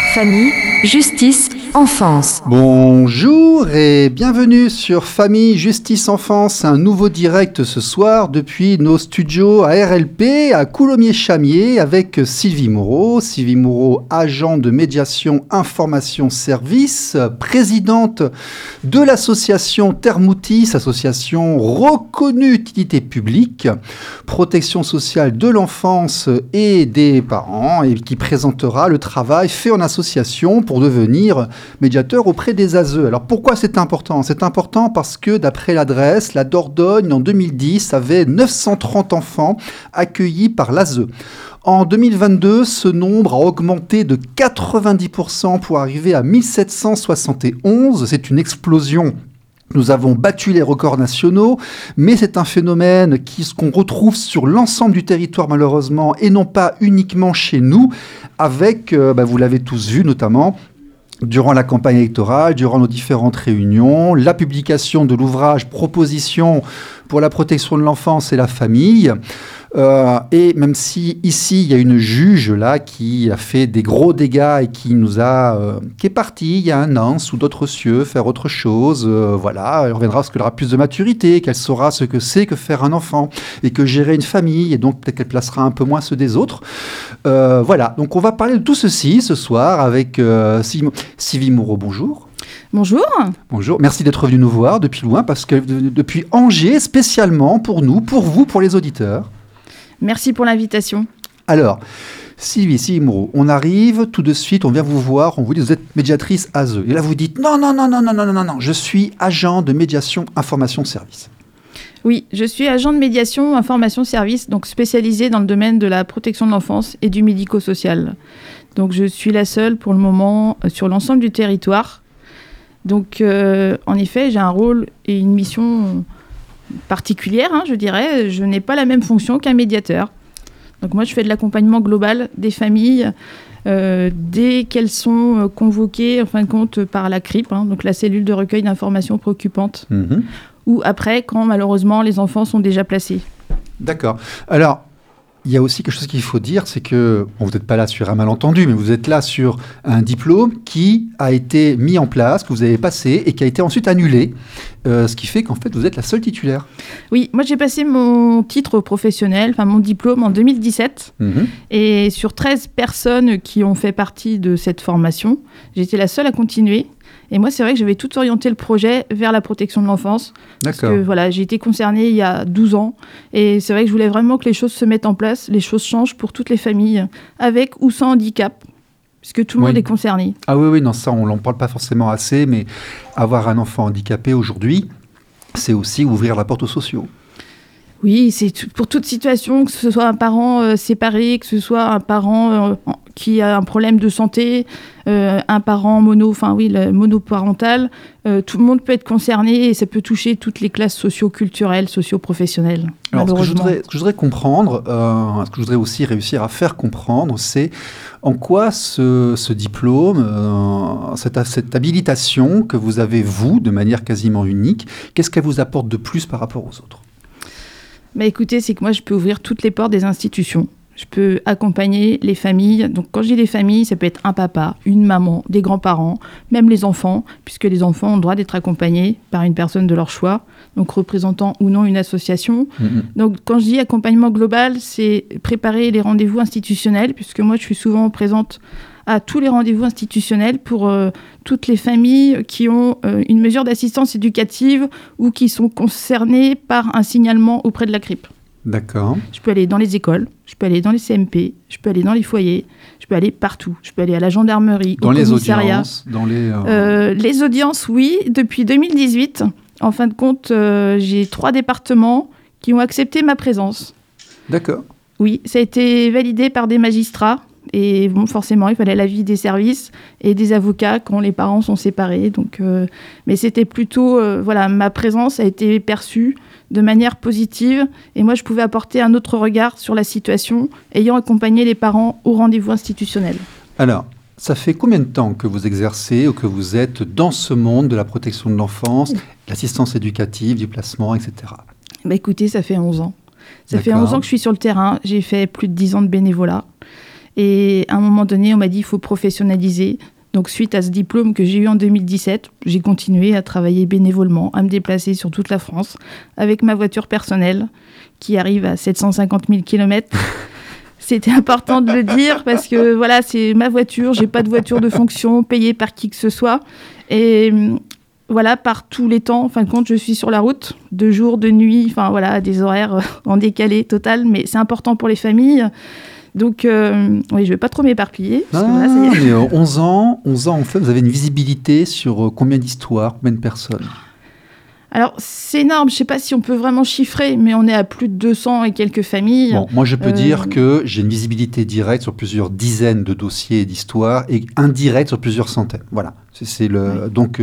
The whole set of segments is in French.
Famille, justice, enfance. Bonjour et bienvenue sur Famille, Justice, Enfance, un nouveau direct ce soir depuis nos studios à RLP à Coulommiers-Chamiers avec Sylvie Moreau. Sylvie Moreau, agent de médiation information service, présidente de l'association Thermoutis, association reconnue d'utilité publique, protection sociale de l'enfance et des parents, et qui présentera le travail fait en association pour devenir médiateur auprès des ASE. Alors pourquoi c'est important ? C'est important parce que d'après l'adresse, la Dordogne en 2010 avait 930 enfants accueillis par l'ASE. En 2022, ce nombre a augmenté de 90% pour arriver à 1771. C'est une explosion. Nous avons battu les records nationaux, mais c'est un phénomène qu'on retrouve sur l'ensemble du territoire malheureusement et non pas uniquement chez nous, avec, vous l'avez tous vu notamment, durant la campagne électorale, durant nos différentes réunions, la publication de l'ouvrage « Propositions pour la protection de l'enfance et la famille ». Et même si ici, il y a une juge là qui a fait des gros dégâts et qui est partie il y a un an sous d'autres cieux faire autre chose, voilà, elle reviendra parce qu'elle aura plus de maturité, qu'elle saura ce que c'est que faire un enfant et que gérer une famille, et donc peut-être qu'elle placera un peu moins ceux des autres. Voilà, donc on va parler de tout ceci ce soir avec Sylvie Moreau, bonjour. Bonjour. Bonjour, merci d'être venu nous voir depuis loin, parce que depuis Angers, spécialement pour nous, pour vous, pour les auditeurs. Merci pour l'invitation. Alors, Sylvie Moreau, on arrive tout de suite, on vient vous voir, on vous dit vous êtes médiatrice ASE. Et là vous dites non, je suis agent de médiation information service. Oui, je suis agent de médiation information service, donc spécialisé dans le domaine de la protection de l'enfance et du médico-social. Donc je suis la seule pour le moment sur l'ensemble du territoire. Donc en effet, j'ai un rôle et une mission particulière, je dirais. Je n'ai pas la même fonction qu'un médiateur. Donc moi, je fais de l'accompagnement global des familles dès qu'elles sont convoquées, en fin de compte, par la CRIP, donc la cellule de recueil d'informations préoccupantes, ou après, quand malheureusement les enfants sont déjà placés. D'accord. Alors, il y a aussi quelque chose qu'il faut dire, c'est que vous n'êtes pas là sur un malentendu, mais vous êtes là sur un diplôme qui a été mis en place, que vous avez passé et qui a été ensuite annulé, ce qui fait qu'en fait vous êtes la seule titulaire. Oui, moi j'ai passé mon titre professionnel, mon diplôme en 2017, et sur 13 personnes qui ont fait partie de cette formation, j'étais la seule à continuer. Et moi, c'est vrai que j'avais tout orienté le projet vers la protection de l'enfance. D'accord. Parce que voilà, j'ai été concernée il y a 12 ans. Et c'est vrai que je voulais vraiment que les choses se mettent en place, les choses changent pour toutes les familles, avec ou sans handicap, puisque tout le monde est concerné. Ah oui, non, ça, on n'en parle pas forcément assez, mais avoir un enfant handicapé aujourd'hui, c'est aussi ouvrir la porte aux sociaux. Oui, c'est pour toute situation, que ce soit un parent séparé, que ce soit un parent qui a un problème de santé, un parent monoparental, tout le monde peut être concerné et ça peut toucher toutes les classes socio-culturelles, socio-professionnelles. Alors, ce que je voudrais comprendre, ce que je voudrais aussi réussir à faire comprendre, c'est en quoi ce diplôme, cette habilitation que vous avez, vous, de manière quasiment unique, qu'est-ce qu'elle vous apporte de plus par rapport aux autres ? Écoutez, c'est que moi, je peux ouvrir toutes les portes des institutions. Je peux accompagner les familles. Donc, quand je dis les familles, ça peut être un papa, une maman, des grands-parents, même les enfants, puisque les enfants ont le droit d'être accompagnés par une personne de leur choix, donc représentant ou non une association. Donc, quand je dis accompagnement global, c'est préparer les rendez-vous institutionnels, puisque moi, je suis souvent présente à tous les rendez-vous institutionnels pour toutes les familles qui ont une mesure d'assistance éducative ou qui sont concernées par un signalement auprès de la CRIP. D'accord. Je peux aller dans les écoles, je peux aller dans les CMP, je peux aller dans les foyers, je peux aller partout. Je peux aller à la gendarmerie, au commissariat. Dans les audiences, oui. Depuis 2018, en fin de compte, j'ai 3 départements qui ont accepté ma présence. D'accord. Oui, ça a été validé par des magistrats. Et forcément, il fallait l'avis des services et des avocats quand les parents sont séparés. Donc, mais c'était plutôt... ma présence a été perçue de manière positive. Et moi, je pouvais apporter un autre regard sur la situation, ayant accompagné les parents au rendez-vous institutionnel. Alors, ça fait combien de temps que vous exercez ou que vous êtes dans ce monde de la protection de l'enfance, l'assistance éducative, du placement, etc. Écoutez, ça fait 11 ans. Ça D'accord. fait 11 ans que je suis sur le terrain. J'ai fait plus de 10 ans de bénévolat. Et à un moment donné, on m'a dit il faut professionnaliser. Donc suite à ce diplôme que j'ai eu en 2017, j'ai continué à travailler bénévolement, à me déplacer sur toute la France avec ma voiture personnelle qui arrive à 750 000 km. C'était important de le dire parce que voilà, c'est ma voiture, j'ai pas de voiture de fonction payée par qui que ce soit. Et voilà, par tous les temps, en fin de compte, je suis sur la route, de jour, de nuit, enfin voilà, des horaires en décalé total, mais c'est important pour les familles. Donc, oui, je vais pas trop m'éparpiller. Parce que voilà, mais 11 ans, en fait, vous avez une visibilité sur combien d'histoires, combien de personnes? Alors, c'est énorme. Je ne sais pas si on peut vraiment chiffrer, mais on est à plus de 200 et quelques familles. Bon, moi, je peux dire que j'ai une visibilité directe sur plusieurs dizaines de dossiers et d'histoires et indirecte sur plusieurs centaines. Voilà. Oui. Donc,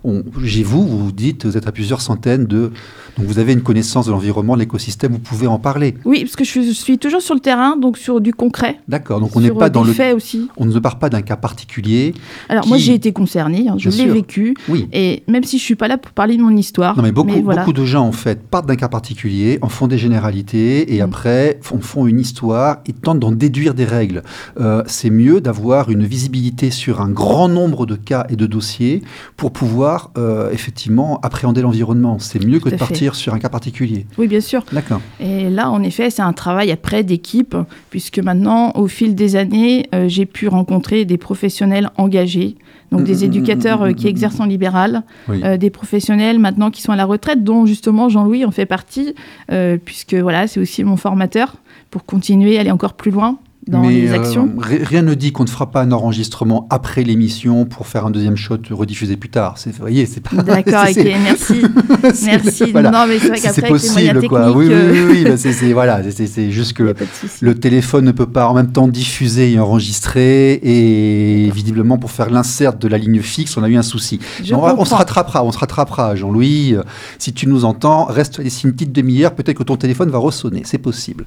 vous dites, vous êtes à plusieurs centaines de... Donc, vous avez une connaissance de l'environnement, de l'écosystème, vous pouvez en parler. Oui, parce que je suis toujours sur le terrain, donc sur du concret. D'accord, donc on n'est pas dans le fait aussi. On ne part pas d'un cas particulier. Alors, moi, j'ai été concernée, je l'ai vécu. Oui. Et même si je ne suis pas là pour parler de mon histoire. Non, mais beaucoup de gens, en fait, partent d'un cas particulier, en font des généralités, et après, font une histoire et tentent d'en déduire des règles. C'est mieux d'avoir une visibilité sur un grand nombre de cas et de dossiers pour pouvoir, effectivement, appréhender l'environnement. C'est mieux que de partir sur un cas particulier. Oui, bien sûr. D'accord. Et là, en effet, c'est un travail après d'équipe, puisque maintenant, au fil des années, j'ai pu rencontrer des professionnels engagés, donc des éducateurs qui exercent en libéral, oui. Des professionnels maintenant qui sont à la retraite, dont justement Jean-Louis en fait partie, puisque voilà, c'est aussi mon formateur pour continuer à aller encore plus loin dans les actions. Rien ne dit qu'on ne fera pas un enregistrement après l'émission pour faire un deuxième shot rediffusé plus tard. Vous voyez, c'est pas... D'accord, ok, merci. Merci. Voilà. Non, mais c'est vrai qu'après, avec les moyens quoi. techniques... Oui, c'est juste que le téléphone ne peut pas en même temps diffuser et enregistrer, et visiblement, pour faire l'insert de la ligne fixe, on a eu un souci. On se rattrapera, Jean-Louis. Si tu nous entends, reste ici une petite demi-heure, peut-être que ton téléphone va ressonner, c'est possible.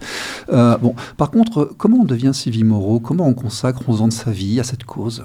Par contre, comment on devient Sylvie Moreau? Comment on consacre 11 ans de sa vie à cette cause?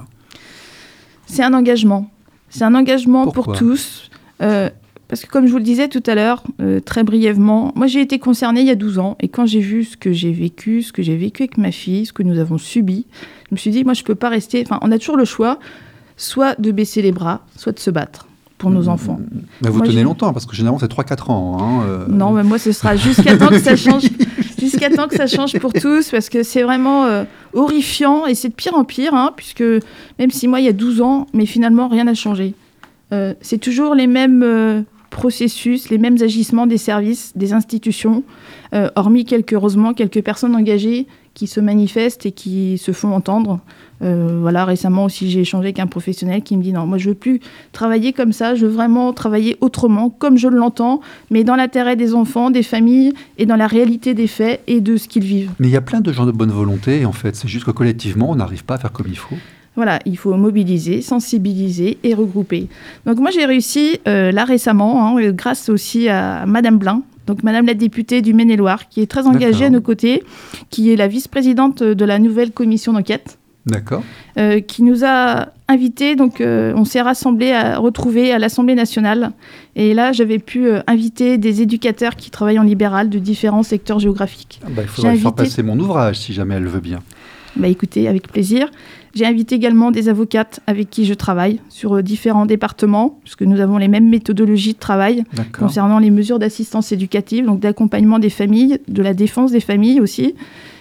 C'est un engagement. C'est un engagement Pourquoi? pour tous. Parce que comme je vous le disais tout à l'heure, très brièvement, moi j'ai été concernée il y a 12 ans. Et quand j'ai vu ce que j'ai vécu avec ma fille, ce que nous avons subi, je me suis dit, moi je ne peux pas rester... Enfin, on a toujours le choix, soit de baisser les bras, soit de se battre pour nos enfants. Mais vous tenez longtemps, parce que généralement c'est 3-4 ans. Non, mais moi ce sera jusqu'à temps que ça change... Jusqu'à temps que ça change pour tous, parce que c'est vraiment horrifiant, et c'est de pire en pire, puisque même si moi, il y a 12 ans, mais finalement, rien n'a changé. C'est toujours les mêmes processus, les mêmes agissements des services, des institutions, hormis heureusement, quelques personnes engagées qui se manifestent et qui se font entendre. Voilà, récemment aussi, j'ai échangé avec un professionnel qui me dit « Non, moi, je ne veux plus travailler comme ça, je veux vraiment travailler autrement, comme je l'entends, mais dans l'intérêt des enfants, des familles, et dans la réalité des faits et de ce qu'ils vivent. » Mais il y a plein de gens de bonne volonté, en fait. C'est juste que collectivement, on n'arrive pas à faire comme il faut. Voilà, il faut mobiliser, sensibiliser et regrouper. Donc moi, j'ai réussi, là récemment, grâce aussi à Madame Blin, donc Madame la députée du Maine-et-Loire, qui est très engagée à nos côtés, qui est la vice-présidente de la nouvelle commission d'enquête. D'accord. Qui nous a invités, donc on s'est retrouvés à l'Assemblée nationale. Et là, j'avais pu inviter des éducateurs qui travaillent en libéral de différents secteurs géographiques. Il faudrait faire passer mon ouvrage, si jamais elle veut bien. Écoutez, avec plaisir. J'ai invité également des avocates avec qui je travaille sur différents départements, puisque nous avons les mêmes méthodologies de travail concernant les mesures d'assistance éducative, donc d'accompagnement des familles, de la défense des familles aussi.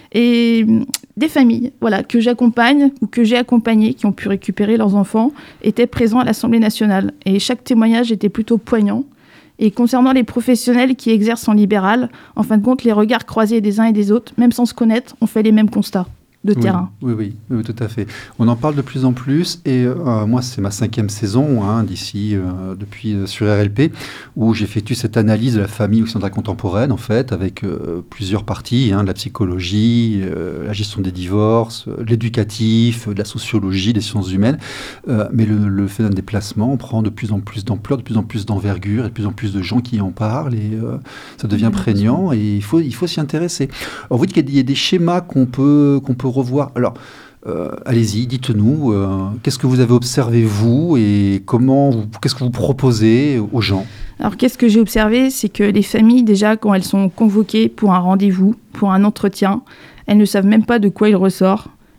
Et des familles que j'accompagne ou que j'ai accompagnées qui ont pu récupérer leurs enfants étaient présents à l'Assemblée nationale. Et chaque témoignage était plutôt poignant. Et concernant les professionnels qui exercent en libéral, en fin de compte, les regards croisés des uns et des autres, même sans se connaître, on fait les mêmes constats de terrain. Oui, tout à fait. On en parle de plus en plus, et moi, c'est ma 5e saison depuis sur RLP, où j'effectue cette analyse de la famille occidentale contemporaine, en fait, avec plusieurs parties, de la psychologie, la gestion des divorces, l'éducatif, de la sociologie, des sciences humaines, mais le phénomène des placements prend de plus en plus d'ampleur, de plus en plus d'envergure, et de plus en plus de gens qui en parlent, et ça devient prégnant, et il faut s'y intéresser. Alors, vous dites qu'il y a des schémas qu'on peut revoir. Alors, allez-y, dites-nous, qu'est-ce que vous avez observé, vous, et qu'est-ce que vous proposez aux gens? Alors, qu'est-ce que j'ai observé? C'est que les familles, déjà, quand elles sont convoquées pour un rendez-vous, pour un entretien, elles ne savent même pas de quoi il ressort.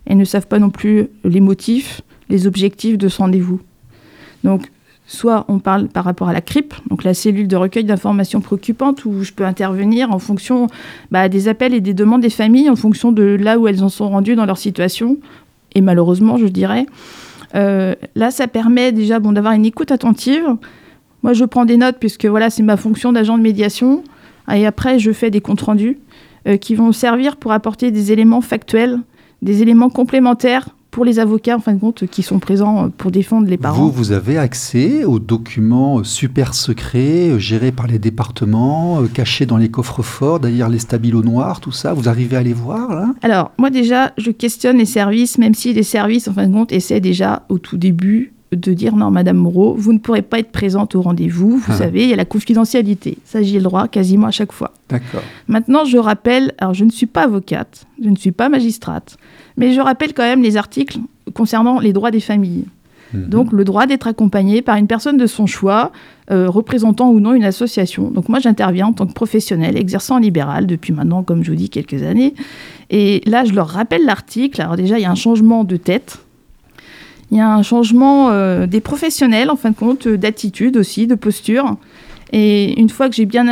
et ne savent pas non plus les motifs, les objectifs de ce rendez-vous. Donc, soit on parle par rapport à la CRIP, donc la cellule de recueil d'informations préoccupantes, où je peux intervenir en fonction des appels et des demandes des familles, en fonction de là où elles en sont rendues dans leur situation, et malheureusement, je dirais. Là, ça permet déjà d'avoir une écoute attentive. Moi, je prends des notes, puisque c'est ma fonction d'agent de médiation, et après, je fais des comptes rendus qui vont servir pour apporter des éléments factuels, des éléments complémentaires pour les avocats, en fin de compte, qui sont présents pour défendre les parents. Vous avez accès aux documents super secrets, gérés par les départements, cachés dans les coffres-forts, derrière les stabilos noirs, tout ça. Vous arrivez à les voir, là ? Alors, moi, déjà, je questionne les services, même si les services, en fin de compte, essaient déjà, au tout début, de dire « Non, Madame Moreau, vous ne pourrez pas être présente au rendez-vous. Vous savez, il y a la confidentialité. » Ça, j'y ai le droit quasiment à chaque fois. D'accord. Maintenant, je rappelle, alors je ne suis pas avocate, je ne suis pas magistrate, mais je rappelle quand même les articles concernant les droits des familles. Donc, le droit d'être accompagné par une personne de son choix, représentant ou non une association. Donc, moi, j'interviens en tant que professionnelle, exerçant en libéral depuis maintenant, comme je vous dis, quelques années. Et là, je leur rappelle l'article. Alors déjà, il y a un changement de tête. Il y a un changement des professionnels, en fin de compte, d'attitude aussi, de posture. Et une fois que j'ai bien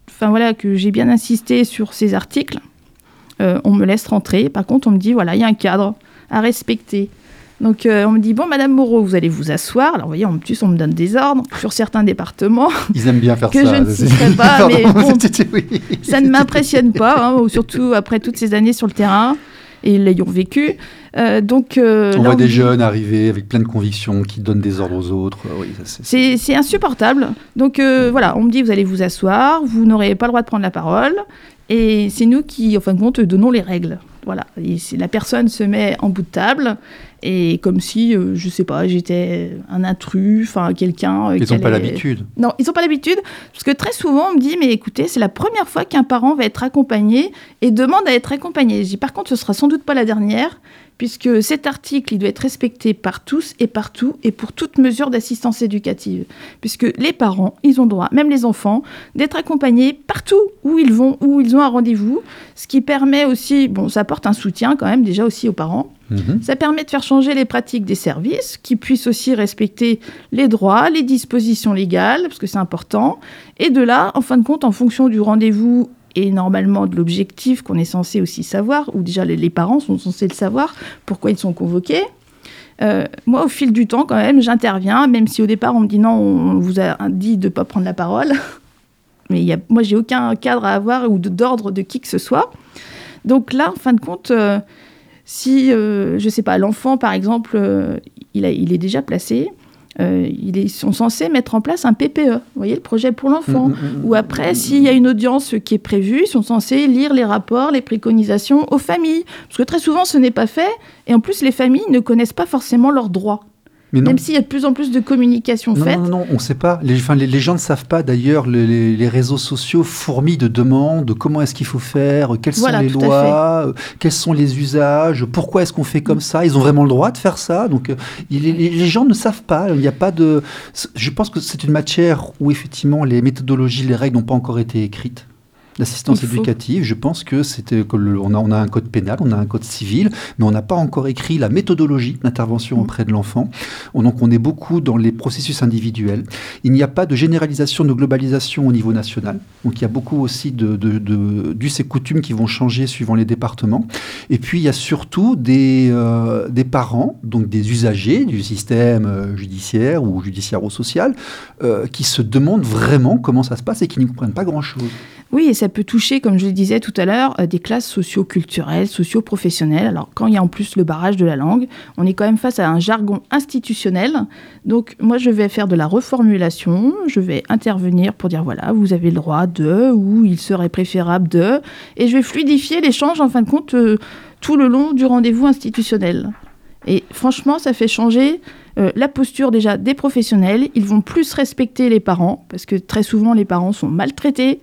insisté sur ces articles, on me laisse rentrer. Par contre, on me dit, il y a un cadre à respecter. Donc, on me dit, bon, Madame Moreau, vous allez vous asseoir. Alors, vous voyez, en plus, on me donne des ordres sur certains départements. Ils aiment bien faire que ça. Que je ne citerai pas, mais bon, oui. Ça ne m'impressionne pas, surtout après toutes ces années sur le terrain. Et ils l'ayant vécu. On voit des jeunes arriver avec plein de convictions qui donnent des ordres aux autres. Oui, c'est insupportable. Donc on me dit, vous allez vous asseoir, vous n'aurez pas le droit de prendre la parole. Et c'est nous qui, en fin de compte, donnons les règles. Voilà. Et la personne se met en bout de table, et comme si, je ne sais pas, j'étais un intrus, quelqu'un... Ils n'ont pas l'habitude. Non, ils n'ont pas l'habitude, parce que très souvent, on me dit, mais écoutez, c'est la première fois qu'un parent va être accompagné et demande à être accompagné. Je dis, par contre, ce ne sera sans doute pas la dernière, puisque cet article, il doit être respecté par tous et partout, et pour toute mesure d'assistance éducative. Puisque les parents, ils ont droit, même les enfants, d'être accompagnés partout où ils vont, où ils ont un rendez-vous, ce qui permet aussi, ça apporte un soutien quand même déjà aussi aux parents. Ça permet de faire changer les pratiques des services, qui puissent aussi respecter les droits, les dispositions légales, parce que c'est important. Et de là, en fin de compte, en fonction du rendez-vous et normalement de l'objectif qu'on est censé aussi savoir, ou déjà les parents sont censés le savoir, pourquoi ils sont convoqués. Moi, au fil du temps, quand même, j'interviens, même si au départ, on me dit non, on vous a dit de ne pas prendre la parole. Mais moi, j'ai aucun cadre à avoir ou d'ordre de qui que ce soit. Donc là, en fin de compte, si, je ne sais pas, l'enfant, par exemple, il est déjà placé, ils sont censés mettre en place un PPE, vous voyez, le projet pour l'enfant. Ou après, s'il y a une audience qui est prévue, ils sont censés lire les rapports, les préconisations aux familles. Parce que très souvent, ce n'est pas fait. Et en plus, les familles ne connaissent pas forcément leurs droits. Même s'il y a de plus en plus de communication faite. Non, on ne sait pas. Les gens ne savent pas. D'ailleurs, les réseaux sociaux fourmillent de demandes. Comment est-ce qu'il faut faire ? Quelles sont les lois ? Quels sont les usages ? Pourquoi est-ce qu'on fait comme ça ? Ils ont vraiment le droit de faire ça ? Donc, les gens ne savent pas. Il n'y a pas de... Je pense que c'est une matière où, effectivement, les méthodologies, les règles n'ont pas encore été écrites. L'assistance éducative, je pense que on a un code pénal, on a un code civil, mais on n'a pas encore écrit la méthodologie d'intervention auprès de l'enfant. Donc on est beaucoup dans les processus individuels. Il n'y a pas de généralisation, de globalisation au niveau national. Donc il y a beaucoup aussi d'us et coutumes qui vont changer suivant les départements. Et puis il y a surtout des parents, donc des usagers du système judiciaire ou judiciairo-social, qui se demandent vraiment comment ça se passe et qui ne comprennent pas grand-chose. Oui, et ça peut toucher, comme je le disais tout à l'heure, des classes socio-culturelles, socio-professionnelles. Alors, quand il y a en plus le barrage de la langue, on est quand même face à un jargon institutionnel. Donc, moi, je vais faire de la reformulation, je vais intervenir pour dire, voilà, vous avez le droit de, ou il serait préférable de, et je vais fluidifier l'échange, en fin de compte, tout le long du rendez-vous institutionnel. Et franchement, ça fait changer la posture déjà des professionnels. Ils vont plus respecter les parents, parce que très souvent, les parents sont maltraités.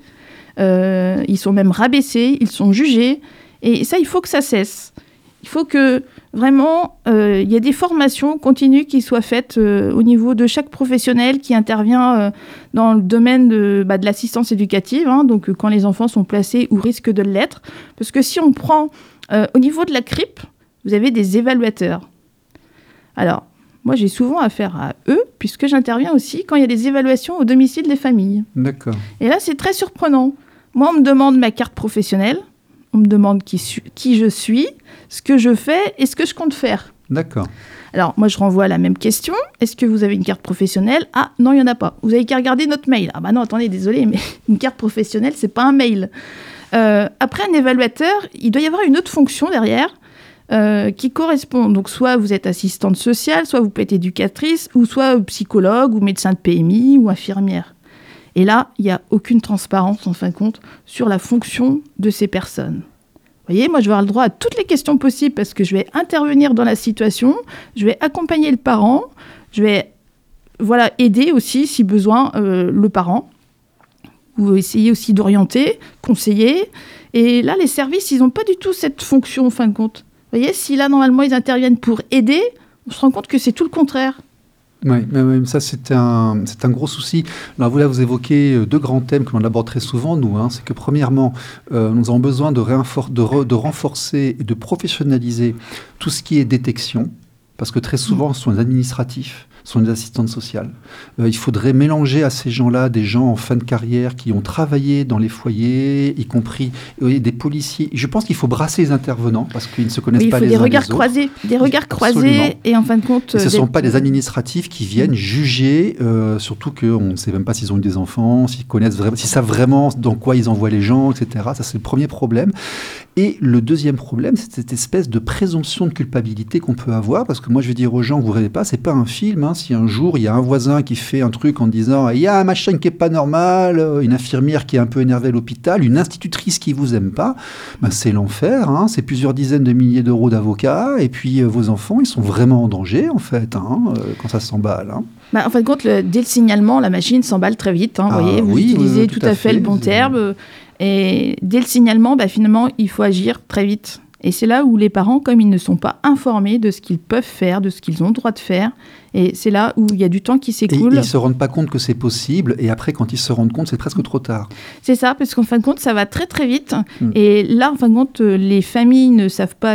Ils sont même rabaissés, ils sont jugés. Et ça, il faut que ça cesse. Il faut que, vraiment, il y ait des formations continues qui soient faites au niveau de chaque professionnel qui intervient dans le domaine de l'assistance éducative, donc quand les enfants sont placés ou risquent de l'être. Parce que si on prend au niveau de la CRIP, vous avez des évaluateurs. Alors, moi, j'ai souvent affaire à eux, puisque j'interviens aussi quand il y a des évaluations au domicile des familles. D'accord. Et là, c'est très surprenant. Moi, on me demande ma carte professionnelle, on me demande qui je suis, ce que je fais et ce que je compte faire. D'accord. Alors, moi, je renvoie la même question. Est-ce que vous avez une carte professionnelle ? Ah, non, il n'y en a pas. Vous avez qu'à regarder notre mail. Ah bah non, attendez, désolé, mais une carte professionnelle, c'est pas un mail. Après, un évaluateur, il doit y avoir une autre fonction derrière qui correspond. Donc, soit vous êtes assistante sociale, soit vous pouvez être éducatrice, ou soit psychologue, ou médecin de PMI, ou infirmière. Et là, il n'y a aucune transparence, en fin de compte, sur la fonction de ces personnes. Vous voyez, moi, je vais avoir le droit à toutes les questions possibles parce que je vais intervenir dans la situation, je vais accompagner le parent, je vais aider aussi, si besoin, le parent, ou essayer aussi d'orienter, conseiller. Et là, les services, ils n'ont pas du tout cette fonction, en fin de compte. Vous voyez, si là, normalement, ils interviennent pour aider, on se rend compte que c'est tout le contraire. Oui, mais ça c'est un gros souci. Alors vous évoquez deux grands thèmes que l'on aborde très souvent, nous. C'est que premièrement, nous avons besoin de renforcer et de professionnaliser tout ce qui est détection, parce que très souvent, ce sont les administratifs, ce sont les assistantes sociales. Il faudrait mélanger à ces gens-là des gens en fin de carrière qui ont travaillé dans les foyers, y compris des policiers. Je pense qu'il faut brasser les intervenants parce qu'ils ne se connaissent pas les uns les autres. Des regards croisés et en fin de compte... ce ne sont pas des administratifs qui viennent juger, surtout qu'on ne sait même pas s'ils ont eu des enfants, s'ils savent vraiment dans quoi ils envoient les gens, etc. Ça, c'est le premier problème. Et le deuxième problème, c'est cette espèce de présomption de culpabilité qu'on peut avoir, parce que moi, je vais dire aux gens, vous ne rêvez pas, c'est pas un film. Si un jour, il y a un voisin qui fait un truc en disant « il y a un machin qui n'est pas normal », une infirmière qui est un peu énervée à l'hôpital, une institutrice qui ne vous aime pas, c'est l'enfer. C'est plusieurs dizaines de milliers d'euros d'avocats, et puis vos enfants, ils sont vraiment en danger, en fait, quand ça s'emballe. En fin de compte, dès le signalement, la machine s'emballe très vite. Vous voyez, vous utilisez tout à fait le bon terme. Et dès le signalement, finalement, il faut agir très vite. Et c'est là où les parents, comme ils ne sont pas informés de ce qu'ils peuvent faire, de ce qu'ils ont le droit de faire, et c'est là où il y a du temps qui s'écoule. Et ils ne se rendent pas compte que c'est possible, et après, quand ils se rendent compte, c'est presque trop tard. C'est ça, parce qu'en fin de compte, ça va très très vite. Et là, en fin de compte, les familles ne savent pas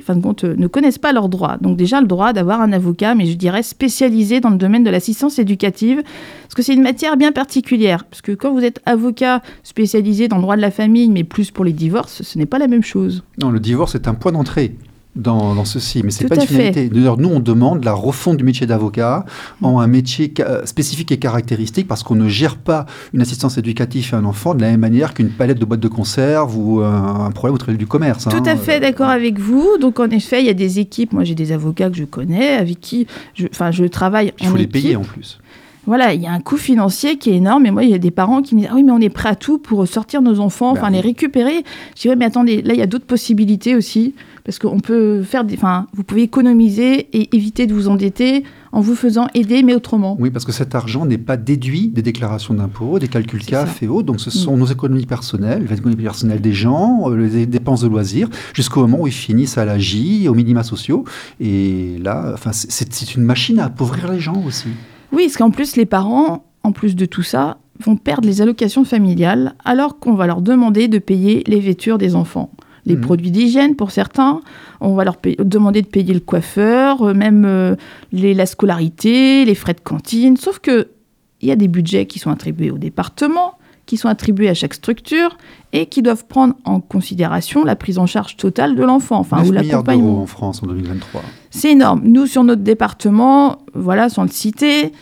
ne connaissent pas leurs droits. Donc déjà, le droit d'avoir un avocat, mais je dirais spécialisé dans le domaine de l'assistance éducative, parce que c'est une matière bien particulière. Parce que quand vous êtes avocat spécialisé dans le droit de la famille, mais plus pour les divorces, ce n'est pas la même chose. Non, le divorce est un point d'entrée dans ceci, mais ce n'est pas une finalité. D'ailleurs, nous, on demande la refonte du métier d'avocat en un métier spécifique et caractéristique, parce qu'on ne gère pas une assistance éducative à un enfant de la même manière qu'une palette de boîtes de conserve ou un problème au travail du commerce. Tout à fait d'accord avec vous. Donc, en effet, il y a des équipes. Moi, j'ai des avocats que je connais, avec qui je travaille en équipe. Il faut les payer en plus. Voilà, il y a un coût financier qui est énorme. Et moi, il y a des parents qui me disent « Ah oui, mais on est prêt à tout pour sortir nos enfants, les récupérer. » Je dis « Oui, mais attendez, là, il y a d'autres possibilités aussi. Parce qu'on peut faire vous pouvez économiser et éviter de vous endetter en vous faisant aider, mais autrement. » Oui, parce que cet argent n'est pas déduit des déclarations d'impôts, des calculs CAF et autres. Donc, ce sont nos économies personnelles, les économies personnelles des gens, les dépenses de loisirs, jusqu'au moment où ils finissent à l'AJ, aux minima sociaux. Et là, c'est une machine à appauvrir les gens aussi. Oui, parce qu'en plus, les parents, en plus de tout ça, vont perdre les allocations familiales alors qu'on va leur demander de payer les vêtures des enfants. Les produits d'hygiène pour certains, on va leur demander de payer le coiffeur, même la scolarité, les frais de cantine. Sauf qu'il y a des budgets qui sont attribués au département, qui sont attribués à chaque structure et qui doivent prendre en considération la prise en charge totale de l'enfant. 9 milliards d'euros en France en 2023. C'est énorme. Nous, sur notre département, sans le citer,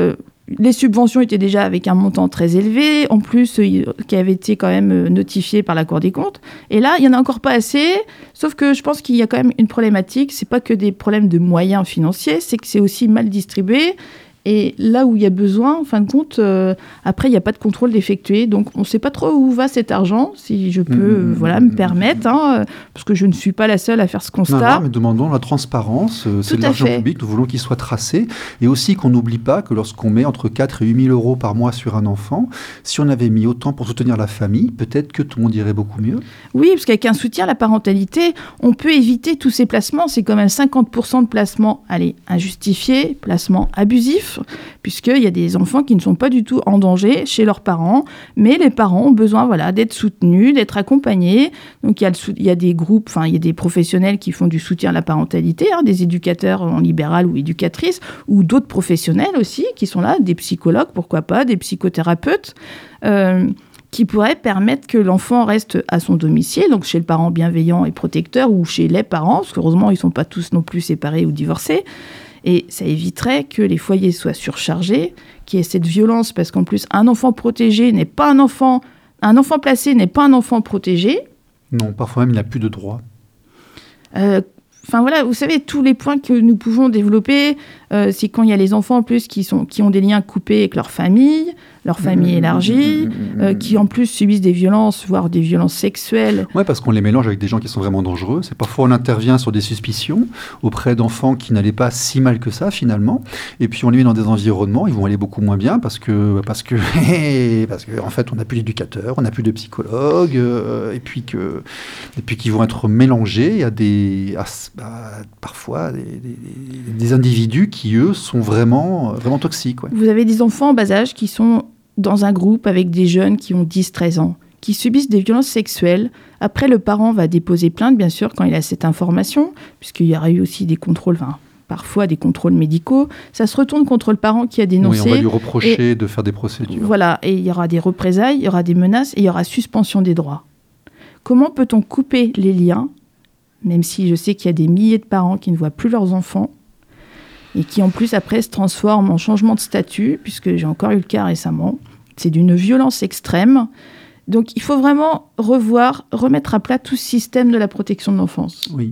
les subventions étaient déjà avec un montant très élevé, en plus, qui avait été quand même notifié par la Cour des comptes. Et là, il n'y en a encore pas assez, sauf que je pense qu'il y a quand même une problématique. Ce n'est pas que des problèmes de moyens financiers, c'est que c'est aussi mal distribué. Et là où il y a besoin, en fin de compte, après, il n'y a pas de contrôle d'effectuer. Donc, on ne sait pas trop où va cet argent, si je peux me permettre, parce que je ne suis pas la seule à faire ce constat. Non, mais demandons la transparence. C'est de l'argent public, nous voulons qu'il soit tracé. Et aussi qu'on n'oublie pas que lorsqu'on met entre 4 et 8 000 euros par mois sur un enfant, si on avait mis autant pour soutenir la famille, peut-être que tout le monde irait beaucoup mieux. Oui, parce qu'avec un soutien à la parentalité, on peut éviter tous ces placements. C'est quand même 50% de placements injustifiés, placements abusifs. catastrophe, puisqu'il y a des enfants qui ne sont pas du tout en danger chez leurs parents, mais les parents ont besoin d'être soutenus, d'être accompagnés. Donc il y a des groupes, il y a des professionnels qui font du soutien à la parentalité, des éducateurs en libéral ou éducatrices, ou d'autres professionnels aussi qui sont là, des psychologues, pourquoi pas, des psychothérapeutes, qui pourraient permettre que l'enfant reste à son domicile, donc chez le parent bienveillant et protecteur, ou chez les parents, parce qu'heureusement, ils ne sont pas tous non plus séparés ou divorcés. Et ça éviterait que les foyers soient surchargés, qu'il y ait cette violence, parce qu'en plus, un enfant protégé n'est pas un enfant placé n'est pas un enfant protégé. Non, parfois même, il n'a plus de droit. Vous savez, tous les points que nous pouvons développer, c'est quand il y a les enfants en plus qui ont des liens coupés avec leur famille élargie, qui en plus subissent des violences, voire des violences sexuelles. Oui, parce qu'on les mélange avec des gens qui sont vraiment dangereux. C'est parfois on intervient sur des suspicions auprès d'enfants qui n'allaient pas si mal que ça finalement, et puis on les met dans des environnements, ils vont aller beaucoup moins bien parce que en fait on n'a plus d'éducateurs, on n'a plus de psychologues, et puis qu'ils vont être mélangés à parfois des individus qui eux sont vraiment toxiques. Ouais. Vous avez des enfants en bas âge qui sont dans un groupe avec des jeunes qui ont 10-13 ans, qui subissent des violences sexuelles. Après, le parent va déposer plainte, bien sûr, quand il a cette information, puisqu'il y aura eu aussi des contrôles, parfois des contrôles médicaux. Ça se retourne contre le parent qui a dénoncé. Oui, on va lui reprocher de faire des procédures. Voilà, et il y aura des représailles, il y aura des menaces, et il y aura suspension des droits. Comment peut-on couper les liens, même si je sais qu'il y a des milliers de parents qui ne voient plus leurs enfants, et qui en plus après se transforment en changement de statut, puisque j'ai encore eu le cas récemment. C'est d'une violence extrême. Donc il faut vraiment remettre à plat tout ce système de la protection de l'enfance. Oui.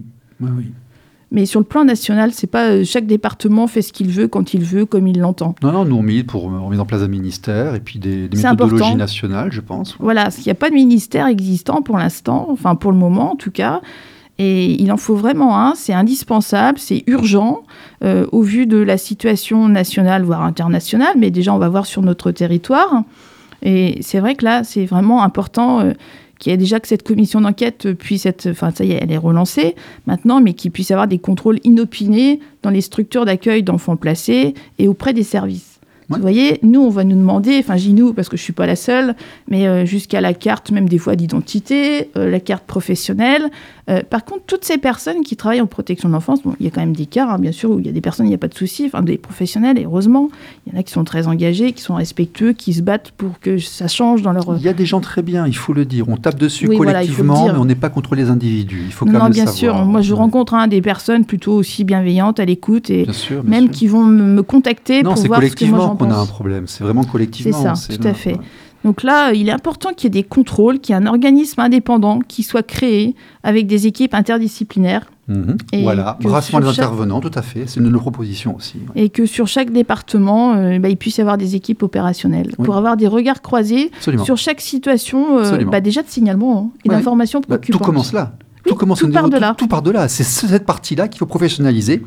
Mais sur le plan national, c'est pas chaque département fait ce qu'il veut, quand il veut, comme il l'entend. Non, nous on milite pour remettre en place un ministère et puis des méthodologies nationales, je pense. Voilà, parce qu'il n'y a pas de ministère existant pour l'instant, pour le moment en tout cas. Et il en faut vraiment un, c'est indispensable, c'est urgent, au vu de la situation nationale, voire internationale, mais déjà on va voir sur notre territoire. Et c'est vrai que là, c'est vraiment important qu'il y ait déjà que cette commission d'enquête puisse être, ça y est, elle est relancée maintenant, mais qu'il puisse y avoir des contrôles inopinés dans les structures d'accueil d'enfants placés et auprès des services. Ouais. Vous voyez, nous, on va nous demander, je dis nous parce que je ne suis pas la seule, mais jusqu'à la carte même des fois d'identité, la carte professionnelle. Par contre, toutes ces personnes qui travaillent en protection de l'enfance, il y a quand même des cas, bien sûr, où il y a des personnes, il n'y a pas de souci, des professionnels, et heureusement, il y en a qui sont très engagés, qui sont respectueux, qui se battent pour que ça change dans leur... Il y a des gens très bien, il faut le dire. On tape dessus collectivement, mais on n'est pas contre les individus. Il faut quand même le savoir. Non, bien sûr. Moi, je rencontre des personnes plutôt aussi bienveillantes à l'écoute, et bien sûr. Qui vont me contacter pour voir ce que moi j'en pense. On a un problème, c'est vraiment collectivement. C'est ça, tout à fait. Ouais. Donc là, il est important qu'il y ait des contrôles, qu'il y ait un organisme indépendant qui soit créé avec des équipes interdisciplinaires. Voilà, brassement des intervenants, tout à fait, c'est une de nos propositions aussi. Ouais. Et que sur chaque département, il puisse y avoir des équipes opérationnelles pour avoir des regards croisés sur chaque situation, déjà de signalement et d'information préoccupantes. Tout commence là. Tout part de là. C'est cette partie-là qu'il faut professionnaliser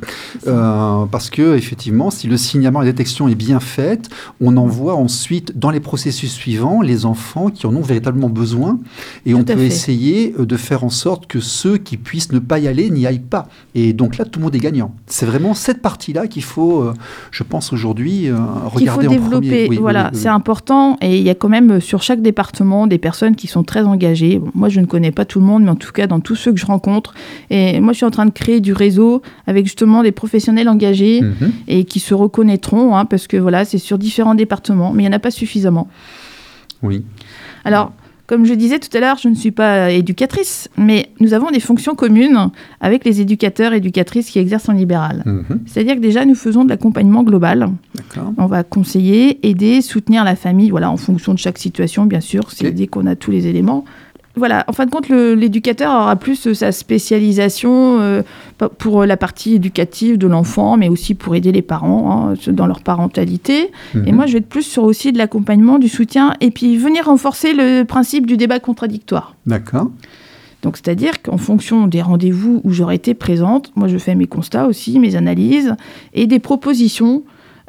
parce que effectivement, si le signalement et la détection est bien faite, on envoie ensuite dans les processus suivants les enfants qui en ont véritablement besoin et on peut essayer de faire en sorte que ceux qui puissent ne pas y aller n'y aillent pas. Et donc là, tout le monde est gagnant. C'est vraiment cette partie-là qu'il faut, je pense aujourd'hui, regarder en premier. Oui, c'est important et il y a quand même sur chaque département des personnes qui sont très engagées. Bon, moi, je ne connais pas tout le monde, mais en tout cas, dans tous ceux que je rencontre. Et moi, je suis en train de créer du réseau avec justement des professionnels engagés et qui se reconnaîtront, parce que c'est sur différents départements, mais il n'y en a pas suffisamment. Oui. Alors, comme je disais tout à l'heure, je ne suis pas éducatrice, mais nous avons des fonctions communes avec les éducateurs et éducatrices qui exercent en libéral. C'est-à-dire que déjà, nous faisons de l'accompagnement global. D'accord. On va conseiller, aider, soutenir la famille, en fonction de chaque situation, bien sûr, c'est dès qu'on a tous les éléments. Voilà, en fin de compte, l'éducateur aura plus sa spécialisation pour la partie éducative de l'enfant, mais aussi pour aider les parents dans leur parentalité. Et moi, je vais être plus sur aussi de l'accompagnement, du soutien, et puis venir renforcer le principe du débat contradictoire. D'accord. Donc, c'est-à-dire qu'en fonction des rendez-vous où j'aurai été présente, moi, je fais mes constats aussi, mes analyses, et des propositions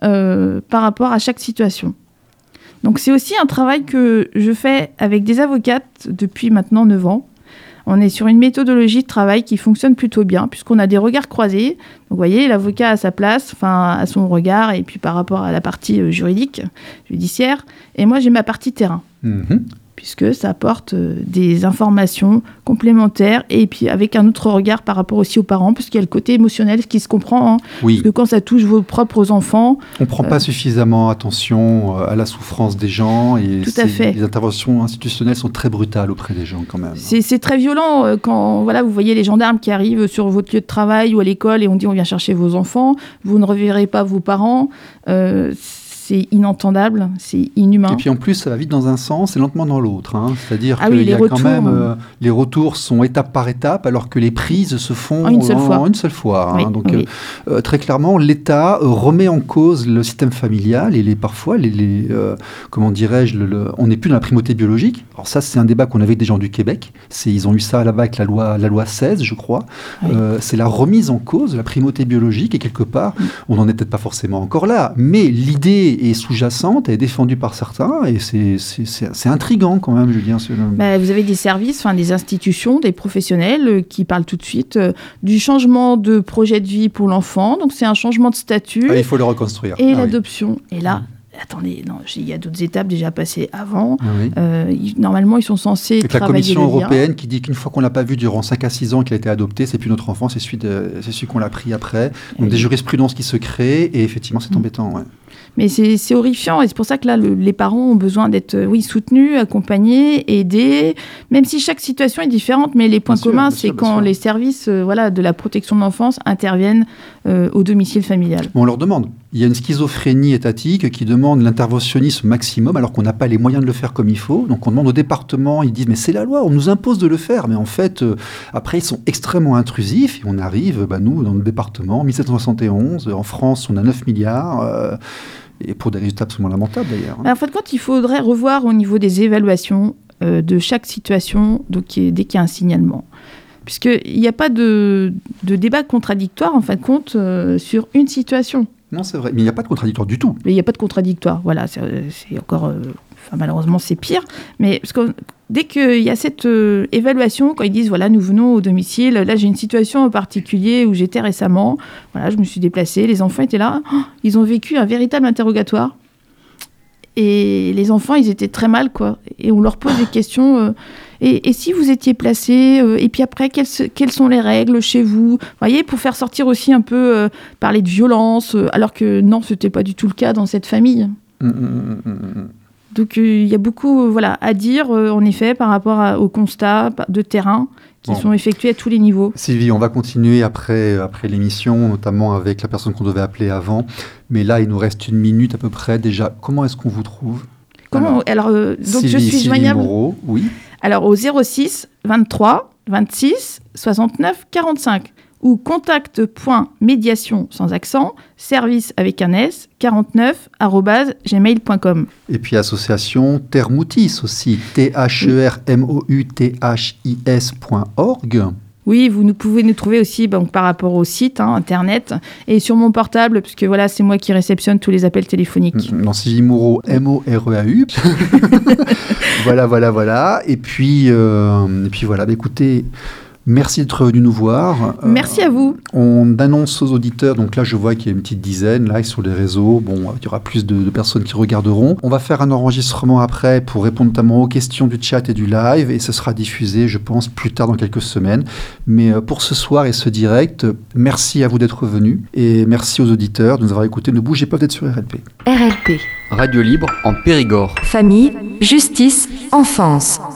par rapport à chaque situation. Donc c'est aussi un travail que je fais avec des avocates depuis maintenant 9 ans, On est sur une méthodologie de travail qui fonctionne plutôt bien, puisqu'on a des regards croisés. Donc, vous voyez, l'avocat a sa place, à son regard, et puis par rapport à la partie judiciaire. Et moi, j'ai ma partie terrain. Puisque ça apporte des informations complémentaires et puis avec un autre regard par rapport aussi aux parents, parce qu'il y a le côté émotionnel qui se comprend. Oui. Parce que quand ça touche vos propres enfants... On ne prend pas suffisamment attention à la souffrance des gens et tout à fait. Les interventions institutionnelles sont très brutales auprès des gens quand même. C'est très violent quand vous voyez les gendarmes qui arrivent sur votre lieu de travail ou à l'école et on dit on vient chercher vos enfants, vous ne reverrez pas vos parents. C'est inentendable, c'est inhumain. Et puis en plus, ça va vite dans un sens et lentement dans l'autre. C'est-à-dire qu'il y a quand même... les retours sont étape par étape, alors que les prises se font en une seule fois. Oui, donc, très clairement, l'État remet en cause le système familial et parfois, comment dirais-je, on n'est plus dans la primauté biologique. Alors ça, c'est un débat qu'on avait avec des gens du Québec. Ils ont eu ça là-bas avec la loi 16, je crois. Oui. C'est la remise en cause de la primauté biologique et quelque part, on n'en est peut-être pas forcément encore là, mais l'idée est sous-jacente, elle est défendue par certains et c'est intriguant quand même, Julien. Vous avez des services, des institutions, des professionnels qui parlent tout de suite du changement de projet de vie pour l'enfant. Donc c'est un changement de statut. Il faut le reconstruire. Et l'adoption. Oui. Et là... Attendez, il y a d'autres étapes déjà passées avant. Normalement, ils sont censés travailler la Commission européenne qui dit qu'une fois qu'on l'a pas vu durant 5 à 6 ans qu'il a été adopté, c'est plus notre enfant, c'est celui qu'on l'a pris après. Donc des jurisprudences qui se créent et effectivement, c'est embêtant. Ouais. Mais c'est horrifiant et c'est pour ça que là, les parents ont besoin d'être soutenus, accompagnés, aidés, même si chaque situation est différente. Mais les points communs, c'est quand les services de la protection de l'enfance interviennent au domicile familial. On leur demande. Il y a une schizophrénie étatique qui demande l'interventionnisme maximum alors qu'on n'a pas les moyens de le faire comme il faut. Donc on demande au département, ils disent mais c'est la loi, on nous impose de le faire. Mais en fait, après ils sont extrêmement intrusifs et on arrive, nous, dans le département, 1771, en France on a 9 milliards... et pour des résultats absolument lamentables d'ailleurs. En fin de compte, il faudrait revoir au niveau des évaluations de chaque situation dès qu'il y a un signalement. Puisqu'il n'y a pas de débat contradictoire, en fin de compte, sur une situation. Non, c'est vrai, mais il n'y a pas de contradictoire du tout. Mais il n'y a pas de contradictoire, voilà, c'est encore... malheureusement, c'est pire. Mais parce que dès qu'il y a cette évaluation, quand ils disent, nous venons au domicile, là, j'ai une situation en particulier où j'étais récemment, je me suis déplacée, les enfants étaient là, ils ont vécu un véritable interrogatoire. Et les enfants, ils étaient très mal, quoi. Et on leur pose des questions... Et si vous étiez placé, et puis après, quelles sont les règles chez vous ? Vous voyez, pour faire sortir aussi un peu, parler de violence, alors que non, ce n'était pas du tout le cas dans cette famille. Donc, il y a beaucoup à dire, en effet, par rapport aux constats de terrain qui sont effectués à tous les niveaux. Sylvie, on va continuer après l'émission, notamment avec la personne qu'on devait appeler avant. Mais là, il nous reste 1 minute à peu près. Déjà, comment est-ce qu'on vous trouve ? Donc, je suis joignable. Moreau, oui. Alors, au 06 23 26 69 45 ou contact.médiation sans accent, service avec un S, 49@gmail.com. Et puis association Thermoutis aussi, THERMOUTHIS.org. Oui, vous pouvez nous trouver aussi par rapport au site internet et sur mon portable, puisque c'est moi qui réceptionne tous les appels téléphoniques. Non, Sylvie Moreau, Moreau. Voilà. Et puis voilà, écoutez... Merci d'être venu nous voir. Merci à vous. On annonce aux auditeurs, donc là je vois qu'il y a une petite dizaine là sur les réseaux, il y aura plus de personnes qui regarderont. On va faire un enregistrement après pour répondre notamment aux questions du chat et du live et ce sera diffusé je pense plus tard dans quelques semaines. Mais pour ce soir et ce direct, merci à vous d'être venus et merci aux auditeurs de nous avoir écoutés. Ne bougez pas d'être sur RLP. RLP. Radio libre en Périgord. Famille, justice, enfance.